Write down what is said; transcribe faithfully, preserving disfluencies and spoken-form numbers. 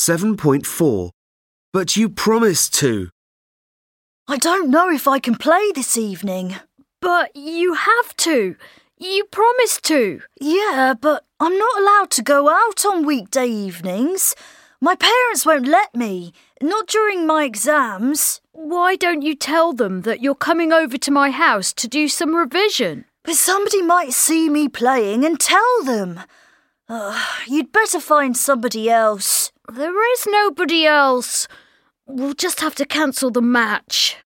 seven point four. But you promised to. I don't know if I can play this evening. But you have to. You promised to. Yeah, but I'm not allowed to go out on weekday evenings. My parents won't let me, not during my exams. Why don't you tell them that you're coming over to my house to do some revision? But somebody might see me playing and tell them. Uh, you'd better find somebody else. There is nobody else. We'll just have to cancel the match.